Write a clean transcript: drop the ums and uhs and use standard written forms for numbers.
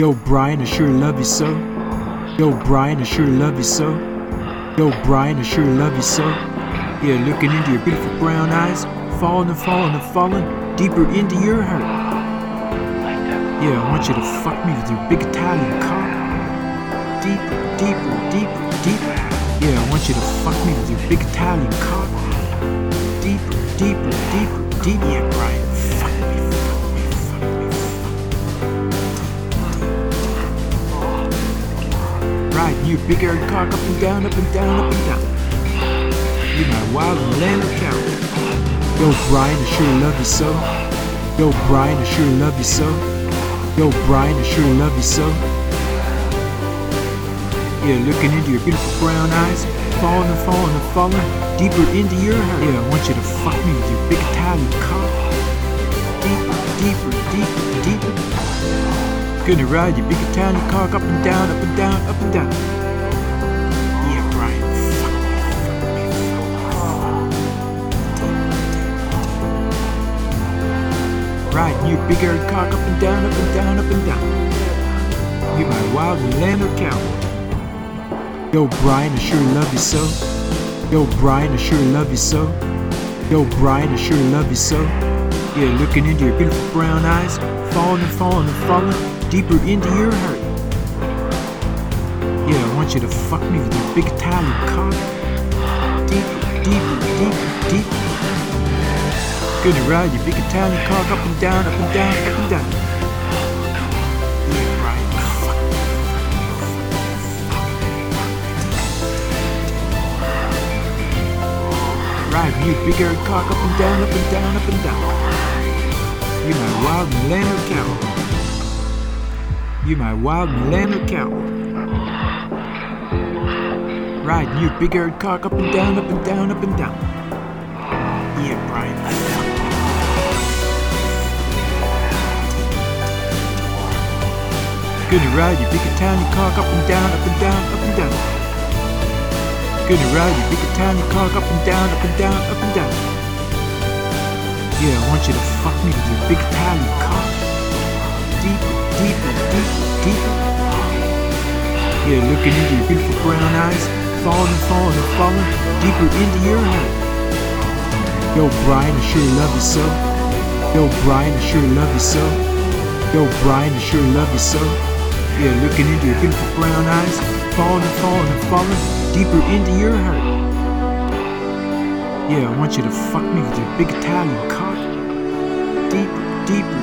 Yo, Brian, I sure love you so. Yo, Brian, I sure love you so. Yo, Brian, I sure love you so. Yeah, looking into your beautiful brown eyes, falling and falling and falling deeper into your heart. Yeah, I want you to fuck me with your big Italian cock. Deeper, deeper, deeper, deeper. Yeah, I want you to fuck me with your big Italian cock. Deeper, deeper, deeper, deeper. Yeah, Brian, fuck me, fuck me, fuck me, fuck me. Right, you big haired cock up and down, up and down, up and down. You're my wild Orlando cow. Yo, Brian, I sure love you so. Yo, Brian, I sure love you so. Yo, Brian, I sure love you so. Yeah, looking into your beautiful brown eyes, falling and falling and falling deeper into your heart. Yeah, I want you to fuck me with your big Italian cock. Deeper, deeper, deeper, deeper. Gonna ride your big Italian cock up and down, up and down, up and down. Yeah, Brian, fuck me, fuck me, fuck me. Riding your big haired cock up and down, up and down, up and down. You're my wild Orlando cowboy. Yo, Brian, I sure love you so. Yo, Brian, I sure love you so. Yo, Brian, I sure love you so. Yeah, looking into your beautiful brown eyes, falling and falling and falling deeper into your heart. Yeah, I want you to fuck me with your big Italian cock. Deeper, deeper, deeper, deeper. Gonna ride your big Italian cock up and down, up and down, up and down. Yeah, Brian, fuck me. Riding your big haired cock up and down, up and down, up and down. You're my wild Milano cowboy. You're my wild Milano cowboy. Riding your big haired cock up and down, up and down, up and down. Yeah, Brian. Gonna ride your big Italian cock up and down, up and down, up and down. Gonna ride your big Italian cock up and down, up and down, up and down. Yeah, I want you to fuck me with your big Italian cock. Deeper, deeper, deeper, deeper. Yeah, looking into your beautiful brown eyes, falling and falling and falling deeper into your heart. Yo, Brian, I sure love you so. Yo, Brian, I sure love you so. Yo, Brian, I sure love you so. Yeah, looking into your beautiful brown eyes, falling and falling and falling deeper into your heart. Yeah, I want you to fuck me with your big Italian cock. Deeper, deeper,